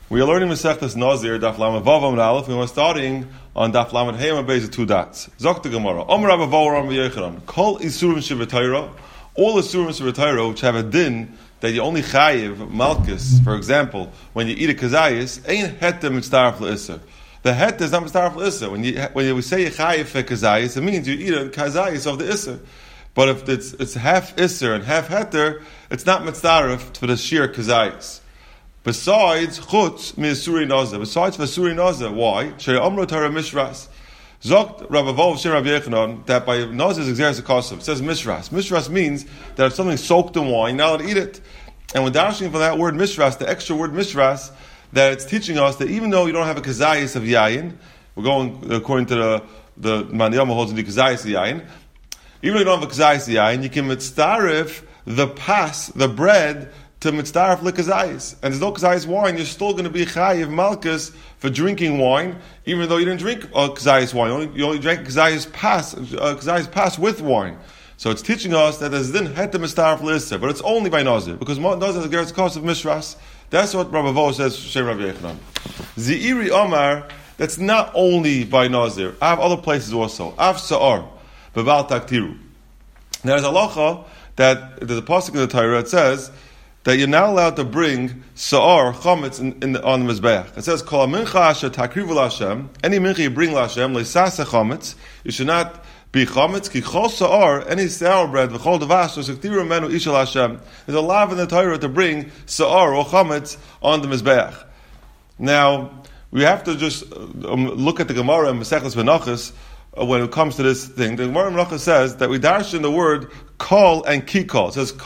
We are learning Masechtas Nazir, Daf Lamed Vav Amud Aleph, and we're starting on Daf Lamed Hey Amud Beis with 2 dots. Zok the Gemara. Omer Rabba Vavor Rabbi Yechanan. Kol Isurim Shev'Torah, all Isurim Shev'Torah which have a din that you only chayiv malchus. For example, when you eat a kazayis, ain't heter mitzdaref le'isser. The heter is not mitzdaref le'isser. When we say chayiv for kazayis, it means you eat a kazayis of the isser. But if it's half isser and half heter, it's not mitzdaref for the sheer kazayis. Besides chutz mi'asuri nazah. Besides for asuri nazah, why? Shei amro Torah mishras. Zokt Rabbi Vov Shem Rabbi Yechanan that by nazah is exeris akasav. It says mishras. Mishras means that if something's soaked in wine, now to eat it. And when dashing for that word mishras, the extra word mishras, that it's teaching us that even though you don't have a kazayis of yayin, we're going according to the Maniyama holds in the kazayis of yayin. Even though you don't have a kazayis of yayin, you can mitzdarif the bread to mitzdaref likazayis. And there's no kazayis wine, you're still going to be chayiv malchus for drinking wine, even though you didn't drink kazayis wine. You only drank kazayis pas with wine. So it's teaching us that there's then het mitzdaref l'isser, but it's only by nazir, because nazir is a ger's cost of mishras. That's what Rabbi Vov says, Shem Rabbi Yechanan. Ze'iri Omar, that's not only by nazir. I have other places also. Av sa'ar, bebal taktiru. There's a halacha that there's a pasuk in the Torah that says that you're not allowed to bring sa'ar, chametz, on the mizbeach. It says, kol mincha asher takrivu l'Hashem, any mincha you bring l'Hashem, le'sasa chametz, you should not be chametz, ki chol sa'ar, any sour bread, v'chol devash, s'ektiru menu ishal Hashem. There's a law in the Torah to bring sa'ar or chametz on the mizbeach. Now, we have to just look at the Gemara in Masechtas Menachos when it comes to this thing. The Gemara in Menachos says that we dash in the word kol and kikol. It says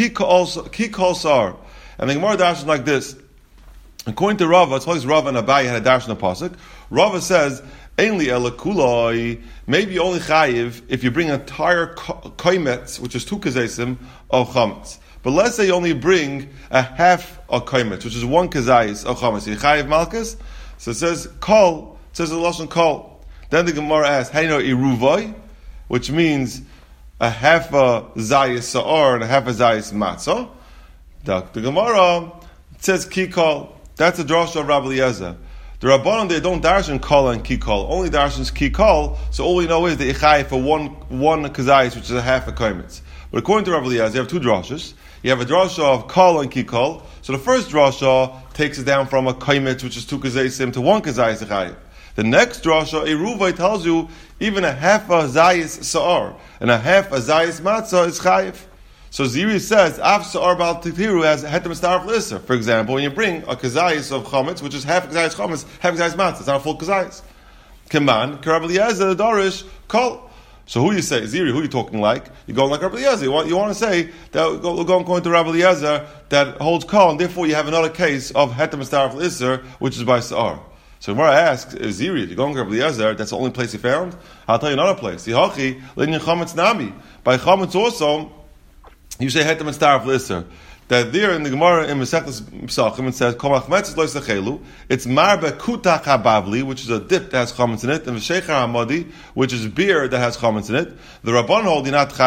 kikol sar. And the Gemara dashes like this. According to Rava, it's always Rava and Abaye had a dash in the pasuk. Rava says, Ainli ela kuloi, maybe you only chayiv if you bring an entire koimetz, which is 2 kazesim, of chametz. But let's say you only bring a half a koimetz, which is 1 kazayis of chametz. You chayiv malchus? So it says kol, it says the lashon kol. Then the Gemara asks, how do you know iruvoi? Which means a half a zayis sa'ar and a half a zayis matzah. The Gemara says kikol. That's the drasha of Rabbi Eliezer. The Rabbanon, they don't darshan kol and kikol. Only darshans kikol. So all we know is the ichai for one kazayis, which is a half a koimetz. But according to Rabbi Eliezer, you have 2 drashas. You have a drasha of kol and kikol. So the first drasha takes it down from a koimetz, which is 2 kazayisim, to 1 kazayis ichai. The next drasha, Eruvai, tells you even a half a zayis sa'ar and a half a zayis matzah is chayiv. So Ziri says, Av sa'ar bal tiktiru has heter mitzdaref l'isser. For example, when you bring a kazayis of chametz, which is half a kazayis chametz, half a kazayis matzah, it's not a full kazayis. Keman, Rabbi Eliezer, the darish, kol. So who you say, Ziri, who you talking like? You're going like Rabbi Eliezer. You want to say that we're going to Rabbi Eliezer that holds kol, and therefore you have another case of heter mitzdaref l'isser, which is by sa'ar. So Gemara asks, Ziri, if you're going to Rabbi Eliezer, that's the only place you found? I'll tell you another place. Yihachi, l'inyan chametz nami. By chametz also, you say heter mitzdaref l'isser. That there in the Gemara in Masechtas Pesachim it says Kol machmetzes lo yisachelu. It's marbe kutach habavli, which is a dip that has chametz in it, and v'sheicher hamadi, which is beer that has chametz in it. The Rabban hold you're not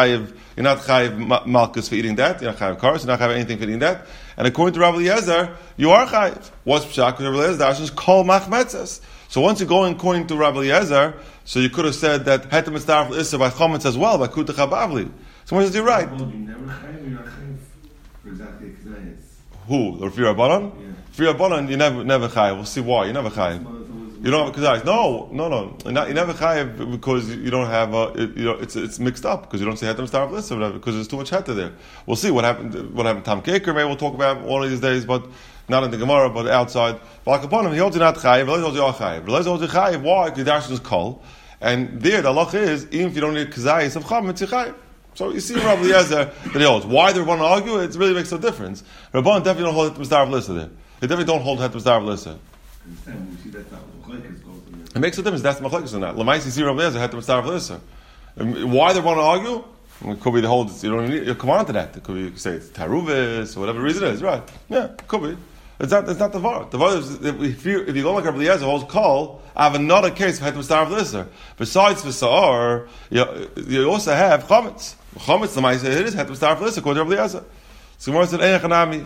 chayiv malchus for eating that. You're not chayiv kares. You're not chayiv anything for eating that. And according to Rabbi Eliezer, you are chayiv. What's pshat? Because Rabbi Eliezer dashes kol machmetzes. So once you're going according to Rabbi Eliezer, so you could have said that heter mitzdaref l'isser by chametz as well by kutach habavli. So when says you're right. Who? The Rafi Rabbanon? Yeah. Rafi Rabbanon, you never chayiv. We'll see why. You never chayiv. You don't have a kazayis. No. You never chayiv because you don't have it's mixed up because you don't say heter mitzdaref l'isser because there's too much heter there. We'll see what happened. Tam Keker, maybe we'll talk about one of these days, but not in the Gemara, but outside. But he holds you not chayiv. He holds you are chayiv. He holds you chayiv. Why? Because the darshan is kol, and there the halach is even if you don't need kazayis of chametz, you chayiv. So you see Rabbi Eliezer that he holds. Why they want to argue? It really makes no difference. Rabban definitely don't hold het mitzdaref l'isser there. They definitely don't hold het mitzdaref l'isser. It makes no difference. That's the machlekes in that. L'maisi see Rabbi Eliezer het mitzdaref l'isser. Why they want to argue? It could be the whole. You don't need. You come on to that. It could be. You could say it's taruvis or whatever reason it is. Right? Yeah, it could be. It's not the var. The var is if you go like Rabbi Eliezer holds kol, I have another case of het mitzdaref l'isser. Besides for sa'ar, you also have chametz. Chametz, the Maisa, it is het mitzdaref l'isser according to Rabbi Eliezer. So Gemara said,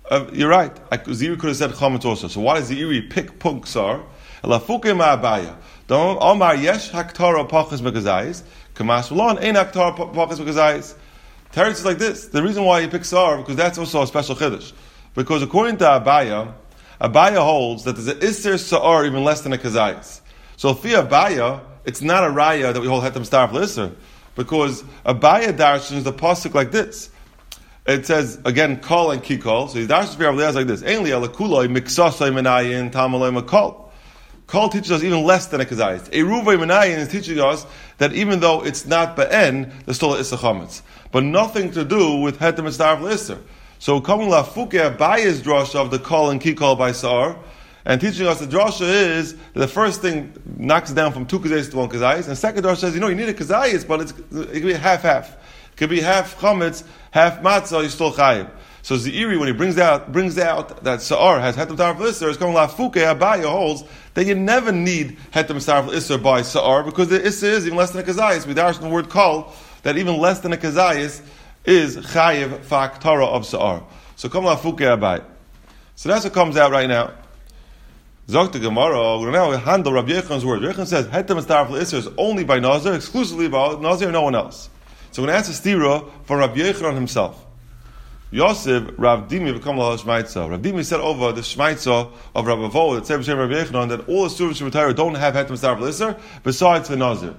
You're right. Ziri could have said chametz also. So why does Ziri pick punksar? Lafuke ma'abaya. Don't Omar yesh haktara pachas megazayis. Kamas v'lon ein haktara pachas megazayis. Teretz is like this. The reason why he picks sar because that's also a special chiddush. Because according to Abaya holds that there's an iser sa'ar even less than a kazayis. So fi Abaya, it's not a raya that we hold hetem star for iser, because Abaya darshans the pasuk like this. It says again kol and kikol. So he's darshans for Abaya like this. Ainli alakuloi miksasoi menayin tamaloi makol. Kol teaches us even less than a kazayis. Eruvay menayin is teaching us that even though it's not ba'en, there's still a issa chametz, but nothing to do with hetem star for iser. So coming lafuke Abaya's drasha of the kol and kikol by sar, and teaching us the drasha is that the first thing knocks down from 2 kazayis to 1 kazayis, and the second drasha says, you need a kazayis, but it can be half-half. It could be half chametz, half matzah, you're still chayiv. So Zeiri, when he brings out that sa'ar has hetem taraf l'isser, is coming lafuke Abaya holds that you never need hetem taraf l'isser by sa'ar, because the isser is even less than a kazayis. We dash in the word kol, that even less than a kazayis is chayiv fa'aktara of sa'ar. So come lafuke Abaya. So that's what comes out right now. Zok the Gemara, we're now handle Rabbi Yechon's word. Rabbi Yechon says hetem taraf l'isser is only by Nazir, exclusively by Nazir, no one else. So we're going to answer stira for Rabbi Yechon himself. Yosef, Rav Dimi, become la Shmaitza. Rav Dimi said over the Shmaitza of Rav Avo, that said B'Shem Rabbi Yechanan, that all the students of Torah don't have hetem star l'isser besides the Nazir.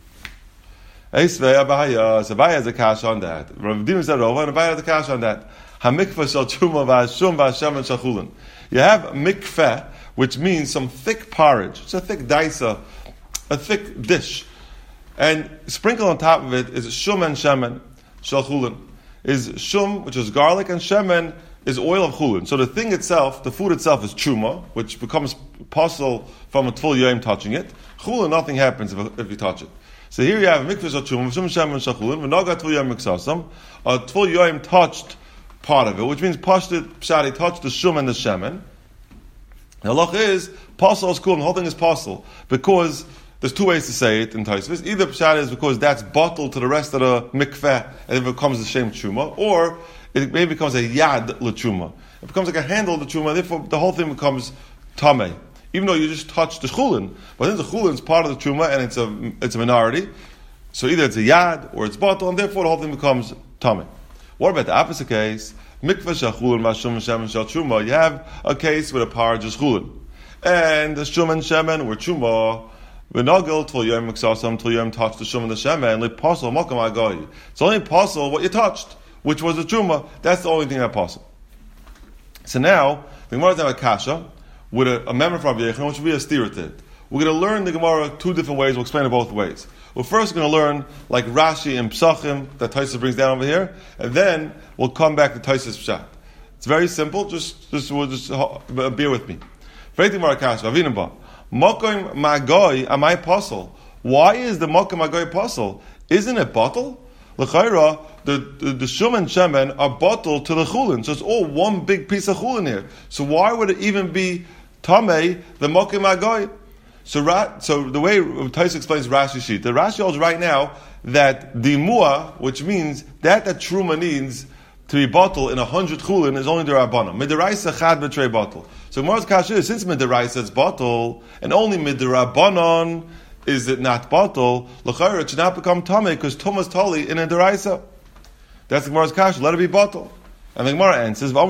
Eisvei Abaya, so Abaya has a kash on that. Rav Dimi said over, and Abaya has a kash on that. Hamikveh shel truma v'ashum v'ashem and shachulin. You have mikveh, which means some thick porridge. It's a thick daisa, a thick dish, and sprinkle on top of it is shum and shemen shachulin. Is shum, which is garlic, and shemen is oil of chulin. So the thing itself, the food itself, is truma, which becomes possible from a tful yoim touching it. Chulin, nothing happens if you touch it. So here you have a mikvah shel truma, shum shemen shachulin, v'noga tful yoim miksasam. A tful yoim touched part of it, which means pshadi touched the shum and the shemen. The halach is possible is cool, and the whole thing is possible because there's 2 ways to say it in Tosfos. Either pshat is because that's bottled to the rest of the mikveh and it becomes the shem truma, or it maybe becomes a yad l'truma. It becomes like a handle of the truma, therefore the whole thing becomes tameh. Even though you just touched the chulin, but then the chulin is part of the truma and it's a minority. So either it's a yad or it's bottled, and therefore the whole thing becomes tameh. What about the opposite case? Mikveh shachulin v'ashum shemen shal truma. You have a case with a porridge is chulin, and the shum and shemen were truma. V'nagel tol yom miksasam tol yom touched the shum and the shemen le'posel makam agoy. It's only possible what you touched, which was the truma. That's the only thing that possible. So now the Gemara is now a kasha with a member from Rabbi Yechon, which will be a stiratit. We're going to learn the Gemara 2 different ways. We'll explain it both ways. We're first going to learn like Rashi and Psachim that Tosfos brings down over here, and then we'll come back to Tosfos Pshat. It's very simple. Just bear with me. Very Gemara kasha avinamba. Mokim Magoy am I apostle? Why is the Mokim Magoy apostle? Isn't it bottle? L'chayra, the shum and shemen are bottled to the chulin, so it's all one big piece of chulin here. So why would it even be tamei the Mokim Magoy? So the way Tosfos explains Rashi sheet, the Rashi holds right now that the muah, which means that truma needs to be bottled in 100 chulin, is only the Rabbana. Midiraisa chad betray bottle. So Gemara's kasha is, since midiraisa is bottle, and only midirabbanon is it not bottle, l'chayra it should not become tamei because tumas tali in a deraisa. That's the Gemara's kasha. Let it be bottle. And the Gemara answers, no,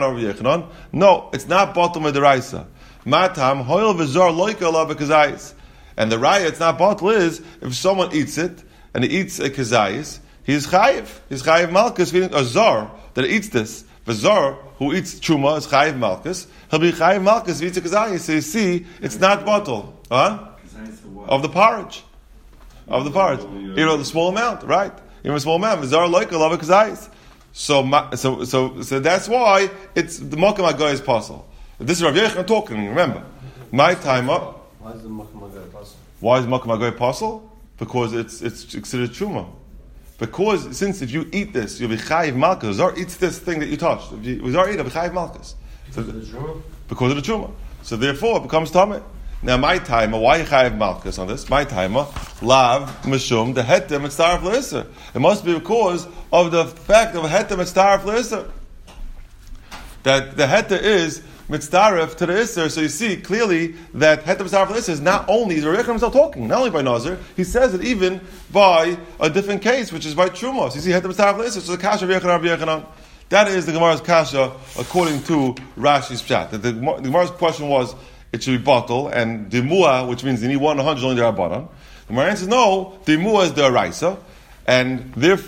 it's not bottle midiraisa. Matam hoil v'zor loika la b'kazayis. And the raya it's not bottle is if someone eats it and he eats a kazayis, he's chayiv. He's chayiv malchus, a zar that eats this. The zar who eats truma is chayiv malchus. He'll be chayiv malchus if he eats a kazayis. So you see, it's not bottle, of the porridge, the small amount, right? Even a small amount. The zar loika love a kazayis. So that's why it's the mokum agoy is possible. This is Rav Yechon talking. Remember, my time up. Why is the mokum agoy possible? Why is mokum agoy possible? Because it's considered truma. Because since if you eat this, you'll be chayiv malchus. Zar eats this thing that you touched. If you Zar eat, it'll be chayiv malchus. Because of the truma. So therefore, it becomes tameh. Now, my timer, why chayiv malchus on this? My timer, lav mishum the hetem et starf le'isser. It must be because of the fact of hetem et starf le'isser. that the heter is mitzdaref to the Isser. So you see clearly that heter mitzdaref to the Isser is not only, is Rabbi Yechon himself talking, not only by Nazir, he says it even by a different case, which is by Truma. So you see heter mitzdaref to the Isser, so the kasha Rabbi Yechon. That is the Gemara's kasha according to Rashi's pshat. That the Gemara's question was, it should be bottle, and dimua, which means you need 100 only the Rabbanan. The Gemara answers, no, dimua is the Araisa. And Rabbi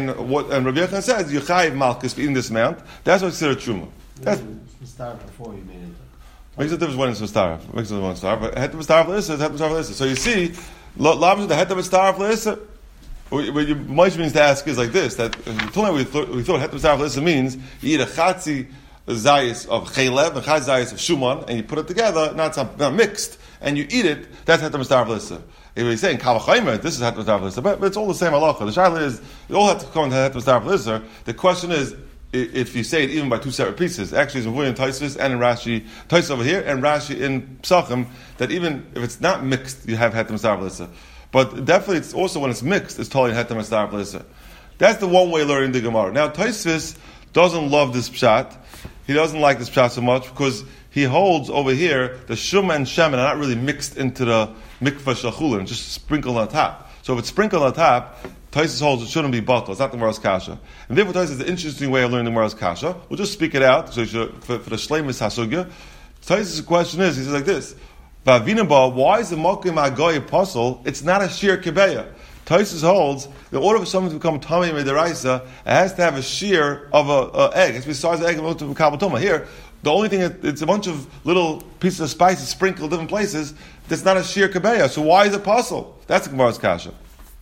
Yechon says, Yechayiv Malkus for eating this amount. That's what's considered Truma. That's Mistarif before you made it. Makes a difference when it's Mistarif. Makes a difference when it's Mistarif. But Het Mistarif L'Issa is Het Mistarif L'Issa. So you see, Lav the Het Mistarif L'Issa. What you might means to ask is like this: that until now we thought Het Mistarif L'Issa means you eat a chatzi zayis of chaylev and chatzi zayis of shuman, and you put it together, not mixed, and you eat it. That's Het Mistarif L'Issa. If he's saying Kavachaymer, this is Het Mistarif L'Issa, but it's all the same halacha. The shaila is they all have to come to Het Mistarif L'Issa. The question is, if you say it even by two separate pieces, actually it's in Taisvis and in Rashi, Taisvis over here and Rashi in Psachim, that even if it's not mixed, you have Heter Mistarif L'Issa. But definitely it's also when it's mixed, it's totally Heter Mistarif L'Issa. That's the one way of learning the Gemara. Now Taisvis doesn't love this pshat. He doesn't like this pshat so much because he holds over here the Shum and Shem are not really mixed into the mikvah shachulin, just sprinkled on top. So if it's sprinkled on top, Taisus holds it shouldn't be bottled. It's not the Gemara's kasha. And therefore Taisus is an interesting way of learning the Gemara's kasha. We'll just speak it out so for the Shleimus Hasugya. Taisus' question is, he says like this, Vavinaba, why is the Mokim Agoy apostle? It's not a sheer kibeya. Taisus holds, in order for someone to become Tamei Medaraisa, it has to have a shear of an egg. It's besides the egg of a Kabbatoma. Here, the only thing, it's a bunch of little pieces of spices sprinkled different places. That's not a sheer kibeya. So why is it apostle? That's the Gemara's kasha.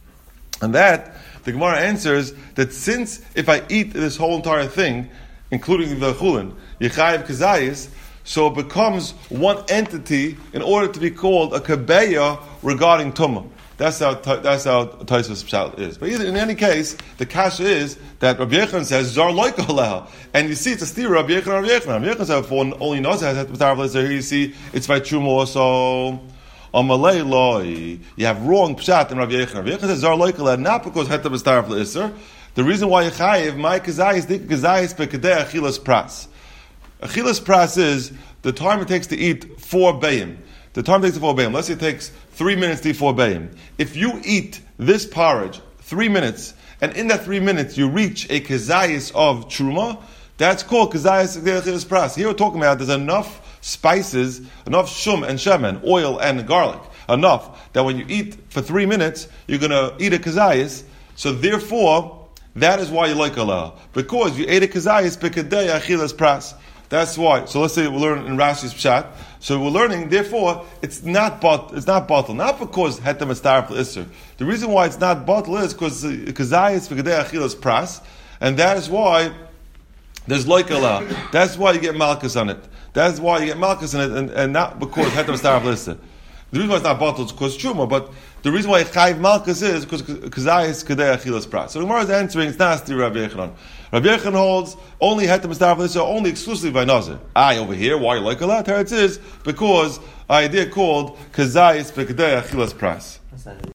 And that, the Gemara answers that since if I eat this whole entire thing, including the chulin, Yechayiv Kazayis, so it becomes one entity in order to be called a kabeya regarding tumah. That's how Taisus Pshat is. But either, in any case, the kasha is that Rabbi Yechon says Zar Loika Aleha, and you see it's a steer Rabbi Yechon. Rabbi Yechon says for only knows has here you see it's by Truma also. Amalei loy, you have wrong pshat in Rabbi Yechon. Rabbi Yechon says Zar Loika Aleha not because Heter Mistarif L'Isser. The reason why Yechayiv my kazayis bekadei achilas pras. Achilas pras is the time it takes to eat 4 bayim. The time it takes to 4 bayim. Let's say it takes 3 minutes to eat 4 bayim. If you eat this porridge 3 minutes, and in that 3 minutes you reach a kazayis of truma, that's called kazayis achilas pras. Here we're talking about there's enough spices, enough shum and shemen, oil and garlic, enough that when you eat for 3 minutes, you're going to eat a kazayis. So therefore, that is why you like Allah. Because you ate a kazayis bekadei achilas pras. That's why. So let's say we learn in Rashi's pshat. So we're learning, therefore, it's not bottle. Not because Heter Mistarif L'Isser. The reason why it's not bottle is because kazayis bekadei achilas pras, and that is why there's like Allah. That's why you get malchus on it. That's why you get malchus in it, and not because Heter Mistarif L'Isser. The reason why it's not bottled is because truma, but the reason why Chayiv Malchus is because Kazayis Kadei Achilas Pras. So the Gemara is answering, it's not Asti Rabbi Yechon. Rabbi Yechon holds only Heter Mistarif L'Isser, only exclusively by Nazir. Over here, why you like a lot? Here it is, because idea called Kazayis Kadei Achilas Pras.